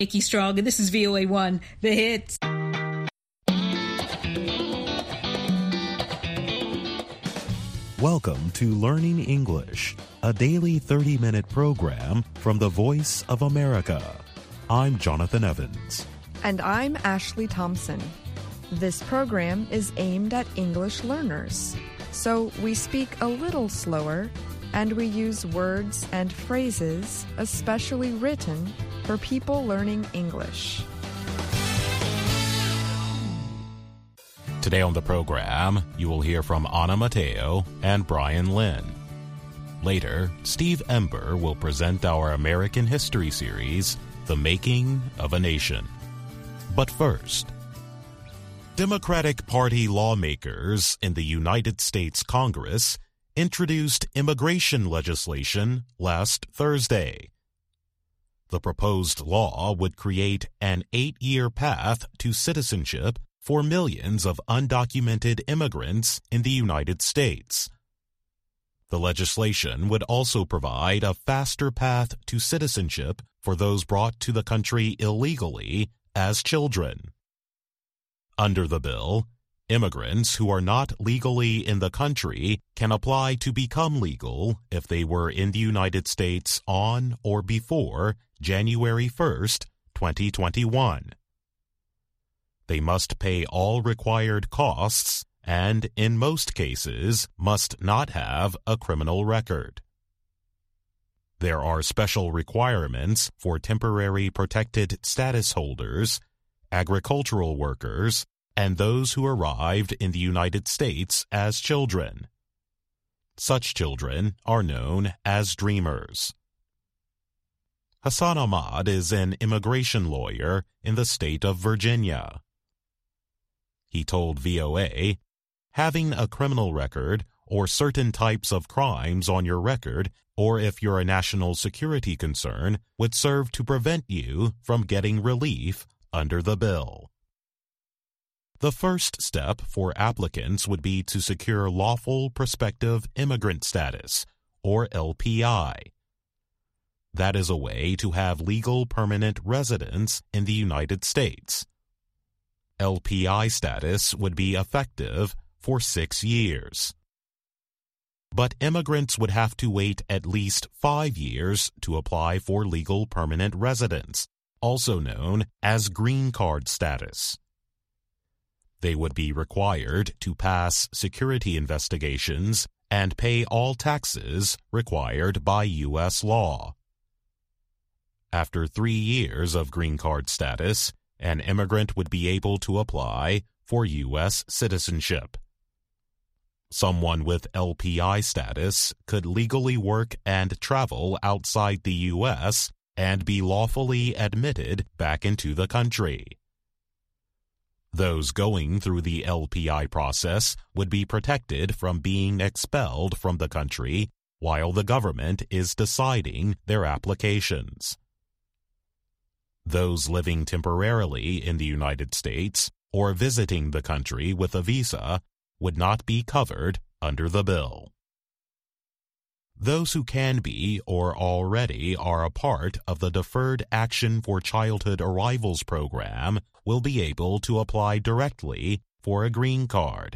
Nikki Strong, and this is VOA1, The Hits. Welcome to Learning English, a daily 30-minute program from the Voice of America. I'm Jonathan Evans. And I'm Ashley Thompson. This program is aimed at English learners, so we speak a little slower and we use words and phrases especially written for people learning English. Today on the program, you will hear from Anna Mateo and Brian Lynn. Later, Steve Ember will present our American history series, The Making of a Nation. But first, Democratic Party lawmakers in the United States Congress introduced immigration legislation last Thursday. The proposed law would create an 8-year path to citizenship for millions of undocumented immigrants in the United States. The legislation would also provide a faster path to citizenship for those brought to the country illegally as children. Under the bill, immigrants who are not legally in the country can apply to become legal if they were in the United States on or before January 1st, 2021. They must pay all required costs and, in most cases, must not have a criminal record. There are special requirements for temporary protected status holders, agricultural workers, and those who arrived in the United States as children. Such children are known as dreamers. Hassan Ahmad is an immigration lawyer in the state of Virginia. He told VOA, having a criminal record or certain types of crimes on your record, or if you're a national security concern, would serve to prevent you from getting relief under the bill. The first step for applicants would be to secure lawful prospective immigrant status, or LPI. That is a way to have legal permanent residence in the United States. LPI status would be effective for 6 years. But immigrants would have to wait at least 5 years to apply for legal permanent residence, also known as green card status. They would be required to pass security investigations and pay all taxes required by U.S. law. After 3 years of green card status, an immigrant would be able to apply for U.S. citizenship. Someone with LPI status could legally work and travel outside the U.S. and be lawfully admitted back into the country. Those going through the LPI process would be protected from being expelled from the country while the government is deciding their applications. Those living temporarily in the United States or visiting the country with a visa would not be covered under the bill. Those who can be or already are a part of the Deferred Action for Childhood Arrivals program will be able to apply directly for a green card.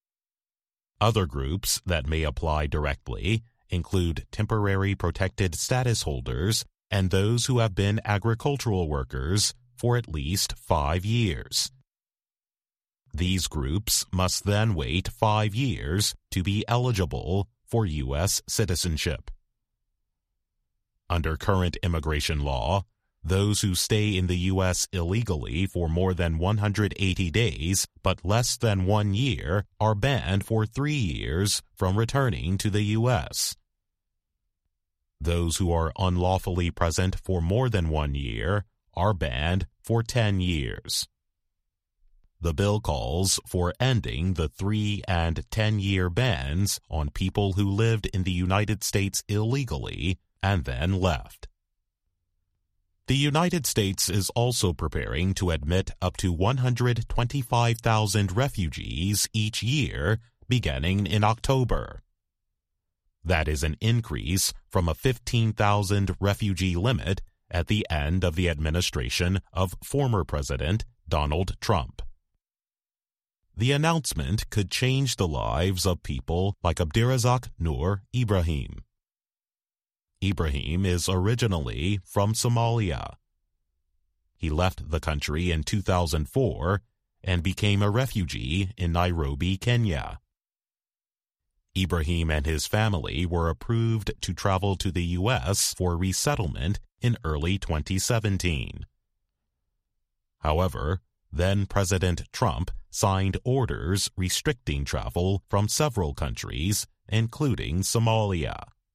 Other groups that may apply directly include temporary protected status holders and those who have been agricultural workers for at least 5 years. These groups must then wait 5 years to be eligible for U.S. citizenship. Under current immigration law, those who stay in the U.S. illegally for more than 180 days but less than 1 year are banned for 3 years from returning to the U.S. Those who are unlawfully present for more than 1 year are banned for 10 years. The bill calls for ending the 3- and 10-year bans on people who lived in the United States illegally and then left. The United States is also preparing to admit up to 125,000 refugees each year beginning in October. That is an increase from a 15,000 refugee limit at the end of the administration of former President Donald Trump. The announcement could change the lives of people like Abdirazak Nur Ibrahim. Ibrahim is originally from Somalia. He left the country in 2004 and became a refugee in Nairobi, Kenya. Ibrahim and his family were approved to travel to the U.S. for resettlement in early 2017. However, then President Trump signed orders restricting travel from several countries, including Somalia.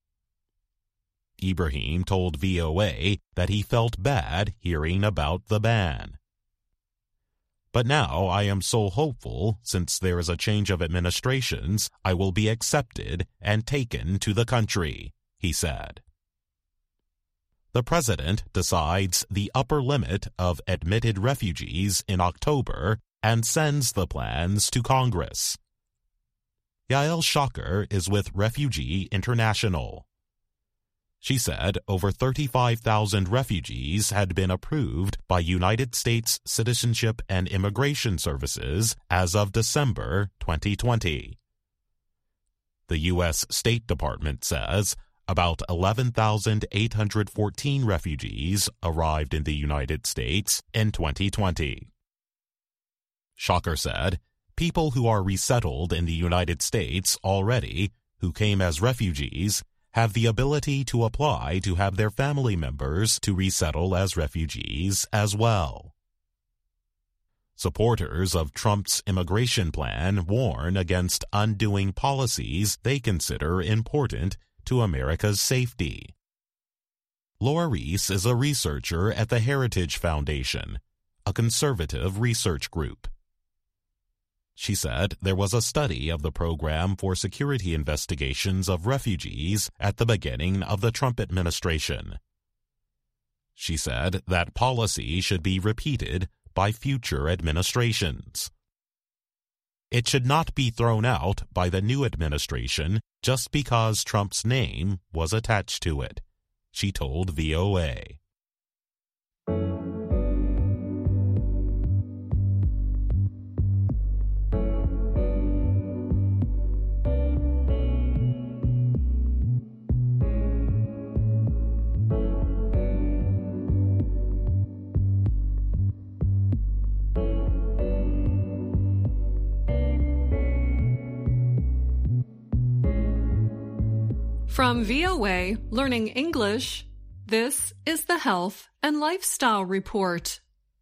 Ibrahim told VOA that he felt bad hearing about the ban. But now I am so hopeful, since there is a change of administrations, I will be accepted and taken to the country, he said. The president decides the upper limit of admitted refugees in October and sends the plans to Congress. Yael Shocker is with Refugee International. She said over 35,000 refugees had been approved by United States Citizenship and Immigration Services as of December 2020. The U.S. State Department says about 11,814 refugees arrived in the United States in 2020. Shocker said, people who are resettled in the United States already, who came as refugees, have the ability to apply to have their family members to resettle as refugees as well. Supporters of Trump's immigration plan warn against undoing policies they consider important to America's safety. Laura Reese is a researcher at the Heritage Foundation, a conservative research group. She said there was a study of the program for security investigations of refugees at the beginning of the Trump administration. She said that policy should be repeated by future administrations. It should not be thrown out by the new administration just because Trump's name was attached to it, she told VOA. From VOA Learning English, this is the Health and Lifestyle Report.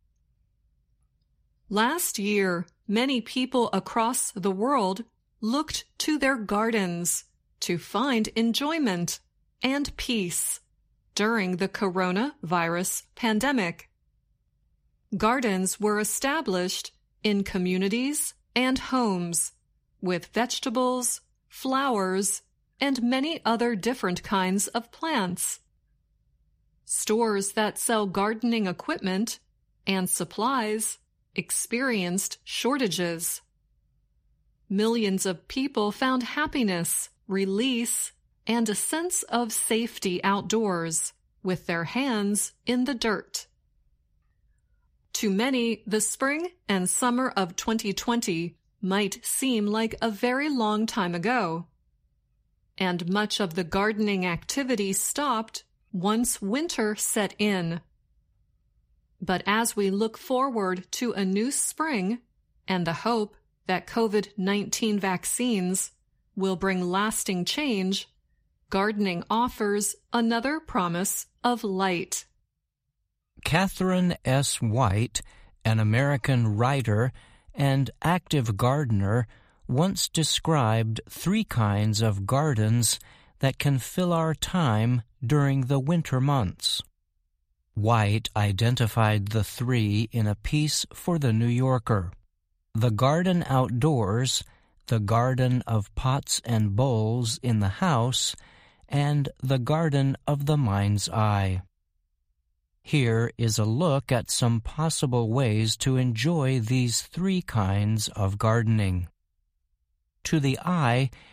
Last year, many people across the world looked to their gardens to find enjoyment and peace during the coronavirus pandemic. Gardens were established in communities and homes with vegetables, flowers, and many other different kinds of plants. Stores that sell gardening equipment and supplies experienced shortages. Millions of people found happiness, release, and a sense of safety outdoors with their hands in the dirt. To many, the spring and summer of 2020 might seem like a very long time ago, and much of the gardening activity stopped once winter set in. But as we look forward to a new spring and the hope that COVID-19 vaccines will bring lasting change, gardening offers another promise of light. Catherine S. White, an American writer and active gardener, once described 3 kinds of gardens that can fill our time during the winter months. White identified the 3 in a piece for The New Yorker: the garden outdoors, the garden of pots and bowls in the house, and the garden of the mind's eye. Here is a look at some possible ways to enjoy these 3 kinds of gardening. To the eye,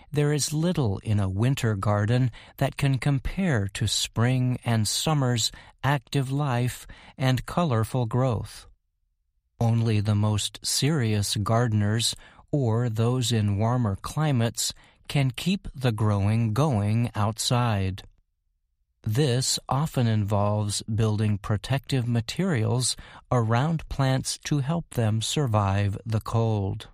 there is little in a winter garden that can compare to spring and summer's active life and colorful growth. Only the most serious gardeners or those in warmer climates can keep the growing going outside. This often involves building protective materials around plants to help them survive the cold.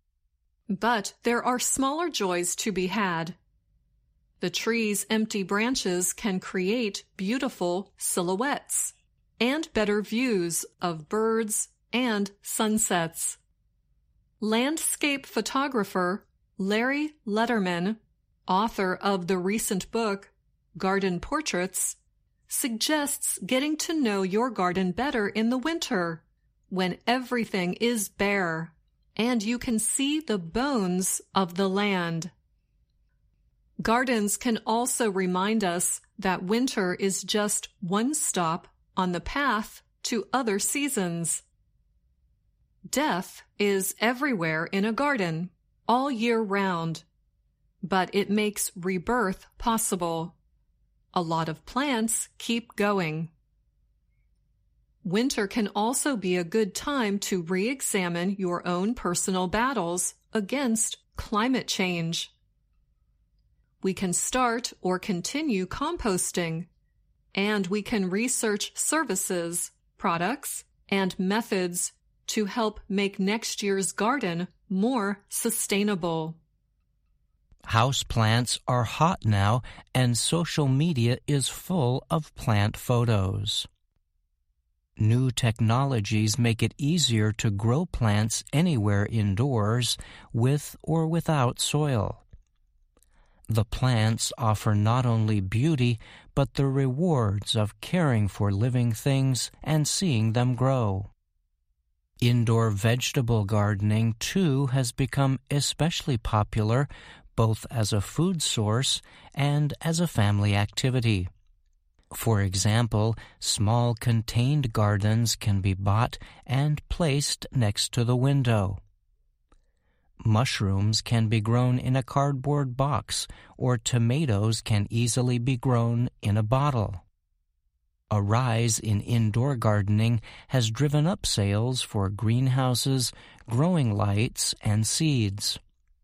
But there are smaller joys to be had. The tree's empty branches can create beautiful silhouettes and better views of birds and sunsets. Landscape photographer Larry Letterman, author of the recent book Garden Portraits, suggests getting to know your garden better in the winter, when everything is bare and you can see the bones of the land. Gardens can also remind us that winter is just one stop on the path to other seasons. Death is everywhere in a garden, all year round, but it makes rebirth possible. A lot of plants keep going. Winter can also be a good time to re-examine your own personal battles against climate change. We can start or continue composting, and we can research services, products, and methods to help make next year's garden more sustainable. Houseplants are hot now, and social media is full of plant photos. New technologies make it easier to grow plants anywhere indoors, with or without soil. The plants offer not only beauty, but the rewards of caring for living things and seeing them grow. Indoor vegetable gardening, too, has become especially popular, both as a food source and as a family activity. For example, small contained gardens can be bought and placed next to the window. Mushrooms can be grown in a cardboard box, or tomatoes can easily be grown in a bottle. A rise in indoor gardening has driven up sales for greenhouses, growing lights, and seeds.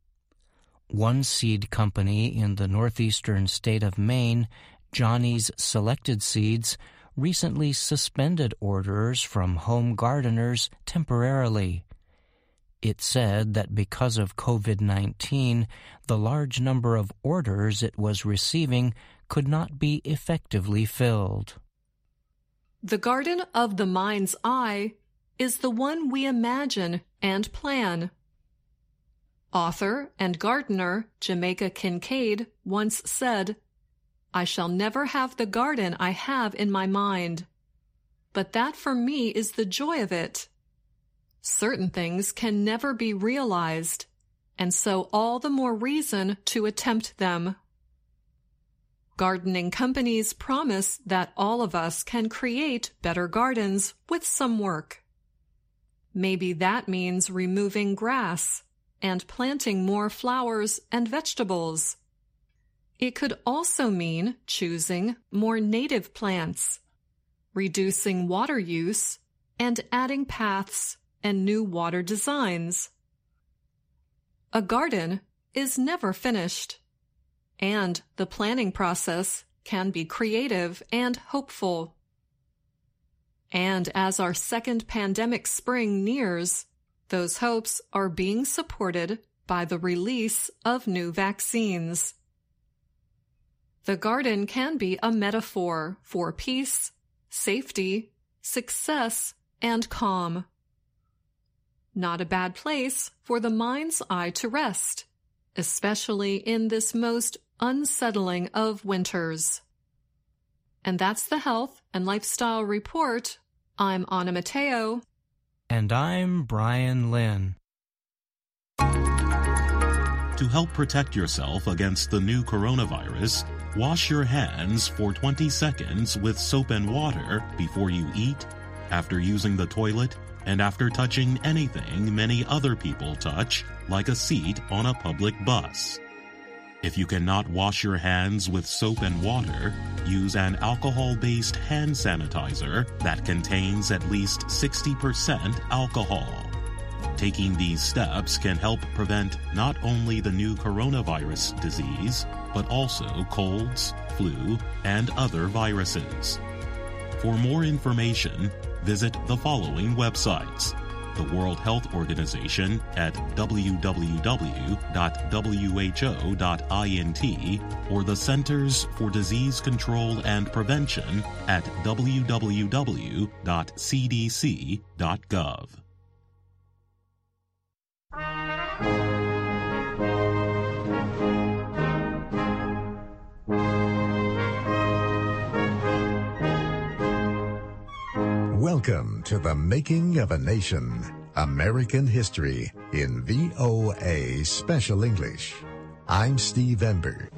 One seed company in the northeastern state of Maine, Johnny's Selected Seeds, recently suspended orders from home gardeners temporarily. It said that because of COVID-19, the large number of orders it was receiving could not be effectively filled. The garden of the mind's eye is the one we imagine and plan. Author and gardener Jamaica Kincaid once said, "I shall never have the garden I have in my mind, but that for me is the joy of it. Certain things can never be realized, and so all the more reason to attempt them." Gardening companies promise that all of us can create better gardens with some work. Maybe that means removing grass and planting more flowers and vegetables. It could also mean choosing more native plants, reducing water use, and adding paths and new water designs. A garden is never finished, and the planning process can be creative and hopeful. And as our second pandemic spring nears, those hopes are being supported by the release of new vaccines. The garden can be a metaphor for peace, safety, success, and calm. Not a bad place for the mind's eye to rest, especially in this most unsettling of winters. And that's the Health and Lifestyle Report. I'm Anna Mateo. And I'm Brian Lynn. To help protect yourself against the new coronavirus, wash your hands for 20 seconds with soap and water before you eat, after using the toilet, and after touching anything many other people touch, like a seat on a public bus. If you cannot wash your hands with soap and water, use an alcohol-based hand sanitizer that contains at least 60% alcohol. Taking these steps can help prevent not only the new coronavirus disease, but also colds, flu, and other viruses. For more information, visit the following websites: the World Health Organization at www.who.int, or the Centers for Disease Control and Prevention at www.cdc.gov. Welcome to The Making of a Nation, American History in VOA Special English. I'm Steve Ember.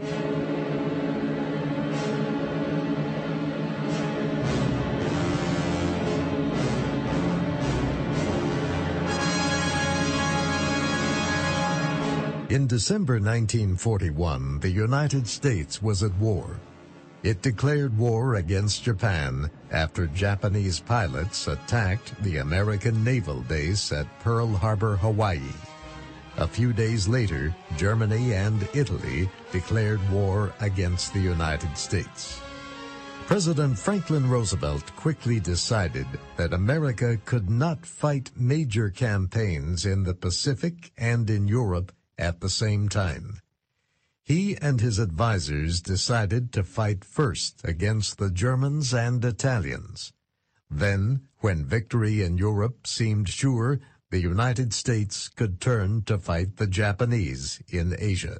In December 1941, the United States was at war. It declared war against Japan after Japanese pilots attacked the American naval base at Pearl Harbor, Hawaii. A few days later, Germany and Italy declared war against the United States. President Franklin Roosevelt quickly decided that America could not fight major campaigns in the Pacific and in Europe at the same time. He and his advisors decided to fight first against the Germans and Italians. Then, when victory in Europe seemed sure, the United States could turn to fight the Japanese in Asia.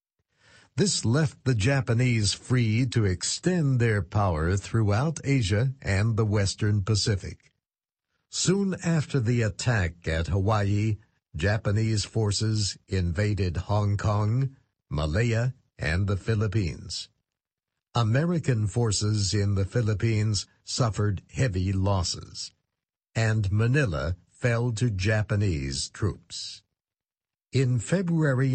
This left the Japanese free to extend their power throughout Asia and the Western Pacific. Soon after the attack at Hawaii, Japanese forces invaded Hong Kong, Malaya, and the Philippines. American forces in the Philippines suffered heavy losses, and Manila fell to Japanese troops. In February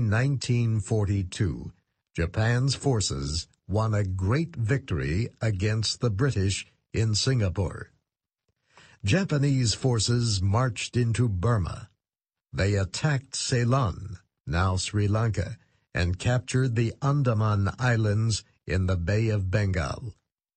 1942, Japan's forces won a great victory against the British in Singapore. Japanese forces marched into Burma. They attacked Ceylon, now Sri Lanka, and captured the Andaman Islands in the Bay of Bengal.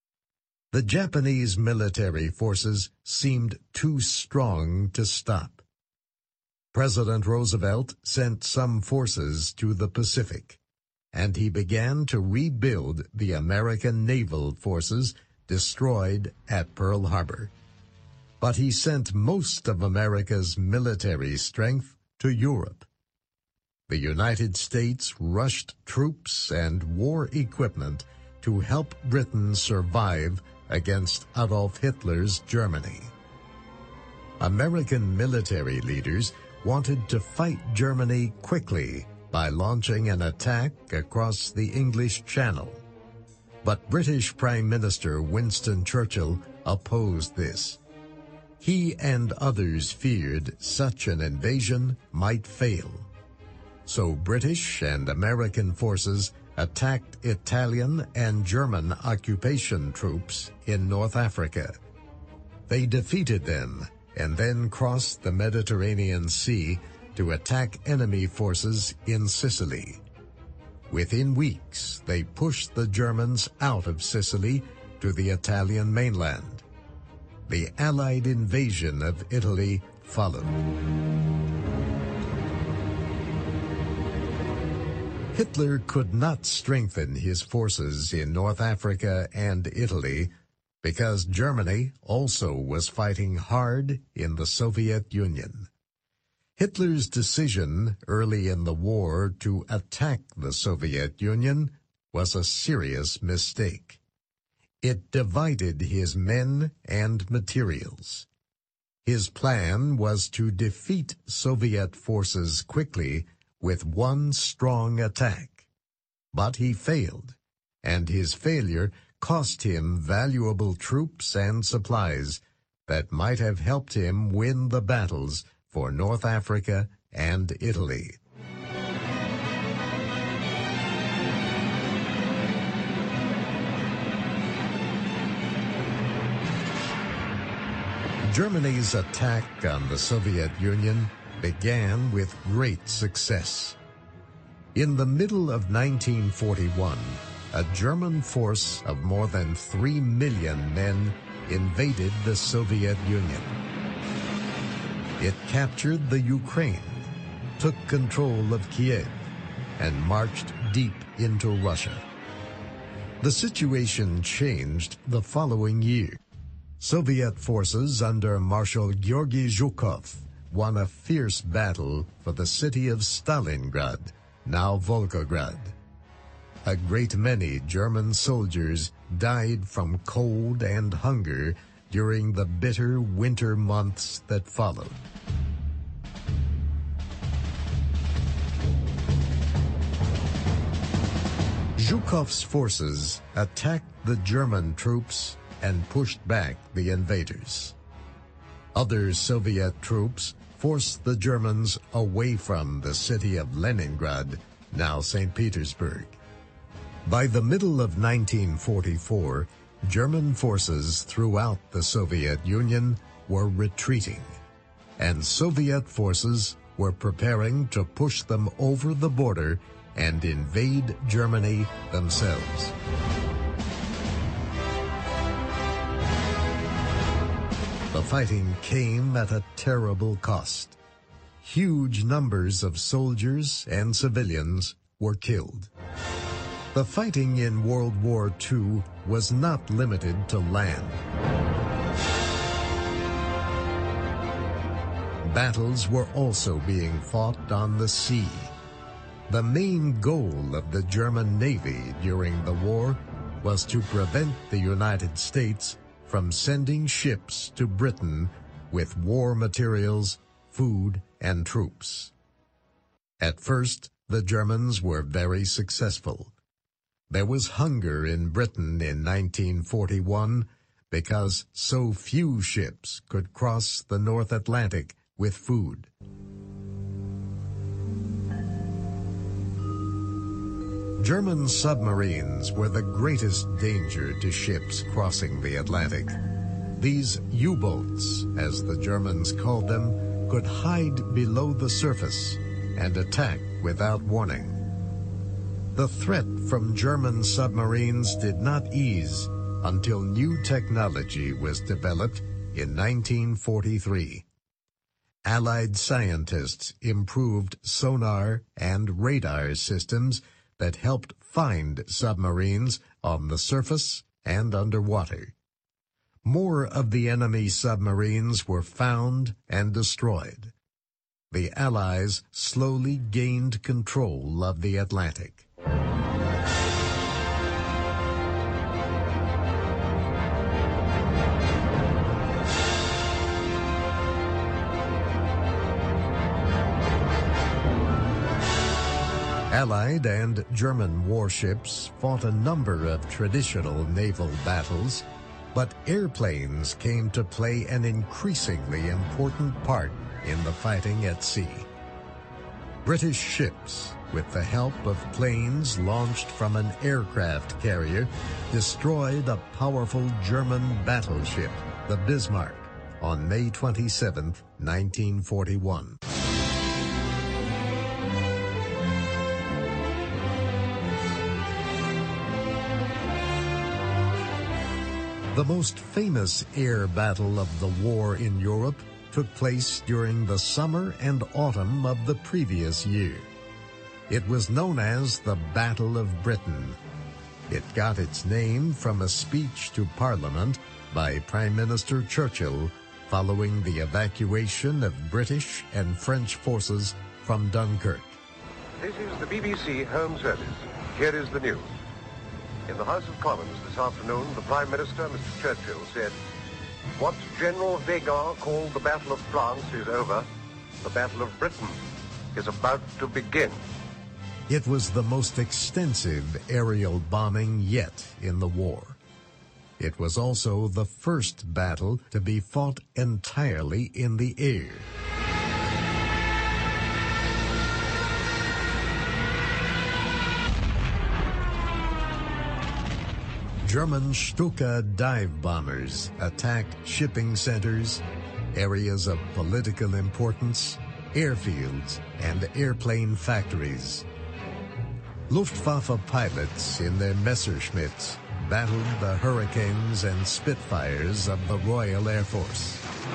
The Japanese military forces seemed too strong to stop. President Roosevelt sent some forces to the Pacific, and he began to rebuild the American naval forces destroyed at Pearl Harbor. But he sent most of America's military strength to Europe. The United States rushed troops and war equipment to help Britain survive against Adolf Hitler's Germany. American military leaders wanted to fight Germany quickly by launching an attack across the English Channel. But British Prime Minister Winston Churchill opposed this. He and others feared such an invasion might fail. So British and American forces attacked Italian and German occupation troops in North Africa. They defeated them and then crossed the Mediterranean Sea to attack enemy forces in Sicily. Within weeks, they pushed the Germans out of Sicily to the Italian mainland. The Allied invasion of Italy followed. Hitler could not strengthen his forces in North Africa and Italy because Germany also was fighting hard in the Soviet Union. Hitler's decision early in the war to attack the Soviet Union was a serious mistake. It divided his men and materials. His plan was to defeat Soviet forces quickly with one strong attack. But he failed, and his failure cost him valuable troops and supplies that might have helped him win the battles for North Africa and Italy. Germany's attack on the Soviet Union began with great success. In the middle of 1941, a German force of more than 3 million men invaded the Soviet Union. It captured the Ukraine, took control of Kiev, and marched deep into Russia. The situation changed the following year. Soviet forces under Marshal Georgy Zhukov won a fierce battle for the city of Stalingrad, now Volgograd. A great many German soldiers died from cold and hunger during the bitter winter months that followed. Zhukov's forces attacked the German troops and pushed back the invaders. Other Soviet troops forced the Germans away from the city of Leningrad, now St. Petersburg. By the middle of 1944, German forces throughout the Soviet Union were retreating, and Soviet forces were preparing to push them over the border and invade Germany themselves. The fighting came at a terrible cost. Huge numbers of soldiers and civilians were killed. The fighting in World War II was not limited to land. Battles were also being fought on the sea. The main goal of the German Navy during the war was to prevent the United States from sending ships to Britain with war materials, food, and troops. At first, the Germans were very successful. There was hunger in Britain in 1941 because so few ships could cross the North Atlantic with food. German submarines were the greatest danger to ships crossing the Atlantic. These U-boats, as the Germans called them, could hide below the surface and attack without warning. The threat from German submarines did not ease until new technology was developed in 1943. Allied scientists improved sonar and radar systems that helped find submarines on the surface and underwater. More of the enemy submarines were found and destroyed. The Allies slowly gained control of the Atlantic. Allied and German warships fought a number of traditional naval battles, but airplanes came to play an increasingly important part in the fighting at sea. British ships, with the help of planes launched from an aircraft carrier, destroyed a powerful German battleship, the Bismarck, on May 27, 1941. The most famous air battle of the war in Europe took place during the summer and autumn of the previous year. It was known as the Battle of Britain. It got its name from a speech to Parliament by Prime Minister Churchill following the evacuation of British and French forces from Dunkirk. This is the BBC Home Service. Here is the news. In the House of Commons this afternoon, the Prime Minister, Mr. Churchill, said, "What General Weygand called the Battle of France is over. The Battle of Britain is about to begin." It was the most extensive aerial bombing yet in the war. It was also the first battle to be fought entirely in the air. German Stuka dive bombers attacked shipping centers, areas of political importance, airfields, and airplane factories. Luftwaffe pilots in their Messerschmitts battled the Hurricanes and Spitfires of the Royal Air Force.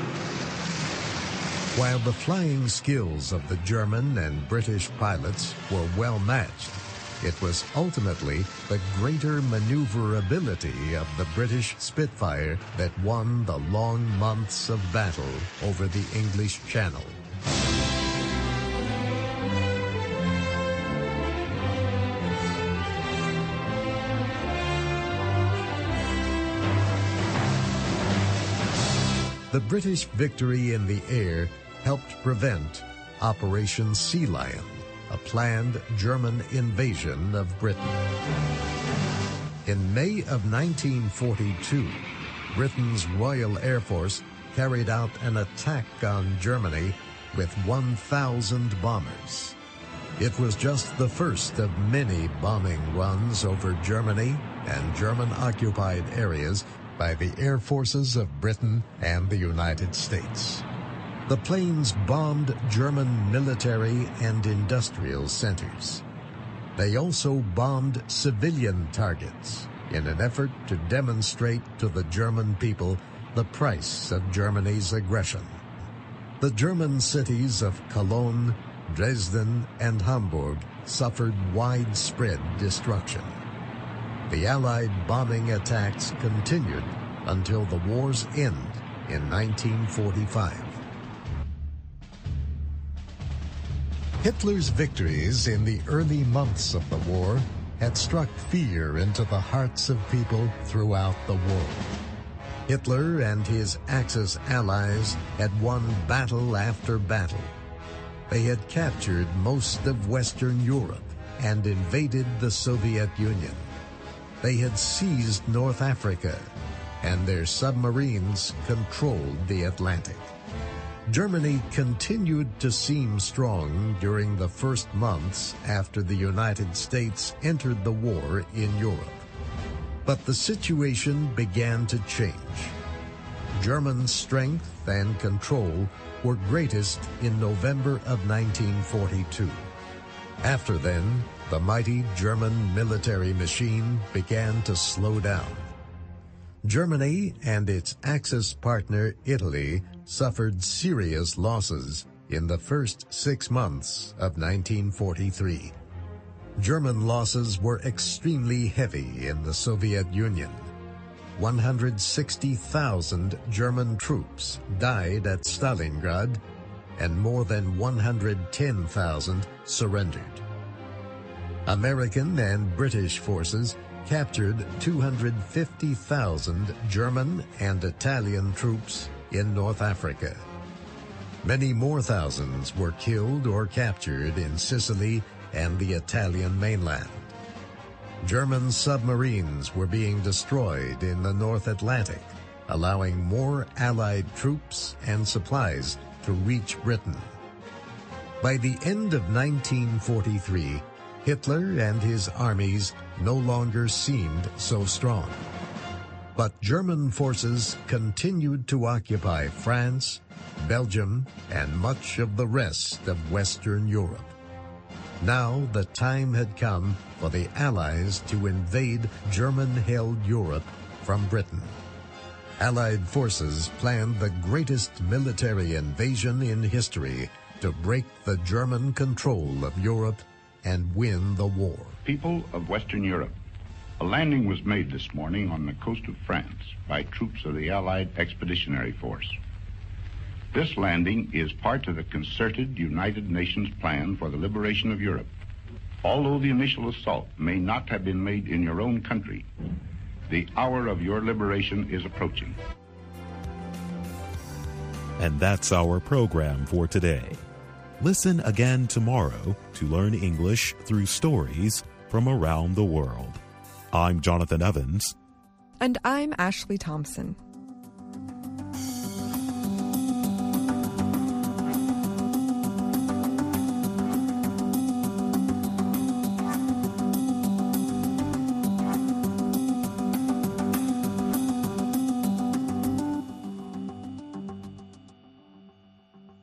While the flying skills of the German and British pilots were well matched, it was ultimately the greater maneuverability of the British Spitfire that won the long months of battle over the English Channel. The British victory in the air helped prevent Operation Sea Lion, a planned German invasion of Britain. In May of 1942, Britain's Royal Air Force carried out an attack on Germany with 1,000 bombers. It was just the first of many bombing runs over Germany and German-occupied areas by the air forces of Britain and the United States. The planes bombed German military and industrial centers. They also bombed civilian targets in an effort to demonstrate to the German people the price of Germany's aggression. The German cities of Cologne, Dresden, and Hamburg suffered widespread destruction. The Allied bombing attacks continued until the war's end in 1945. Hitler's victories in the early months of the war had struck fear into the hearts of people throughout the world. Hitler and his Axis allies had won battle after battle. They had captured most of Western Europe and invaded the Soviet Union. They had seized North Africa, and their submarines controlled the Atlantic. Germany continued to seem strong during the first months after the United States entered the war in Europe. But the situation began to change. German strength and control were greatest in November of 1942. After then, the mighty German military machine began to slow down. Germany and its Axis partner Italy suffered serious losses in the first 6 months of 1943. German losses were extremely heavy in the Soviet Union. 160,000 German troops died at Stalingrad, and more than 110,000 surrendered. American and British forces captured 250,000 German and Italian troops in North Africa. Many more thousands were killed or captured in Sicily and the Italian mainland. German submarines were being destroyed in the North Atlantic, allowing more Allied troops and supplies to reach Britain. By the end of 1943, Hitler and his armies no longer seemed so strong. But German forces continued to occupy France, Belgium, and much of the rest of Western Europe. Now the time had come for the Allies to invade German-held Europe from Britain. Allied forces planned the greatest military invasion in history to break the German control of Europe and win the war. People of Western Europe, a landing was made this morning on the coast of France by troops of the Allied Expeditionary Force. This landing is part of the concerted United Nations plan for the liberation of Europe. Although the initial assault may not have been made in your own country, the hour of your liberation is approaching. And that's our program for today. Listen again tomorrow to learn English through stories from around the world. I'm Jonathan Evans. And I'm Ashley Thompson.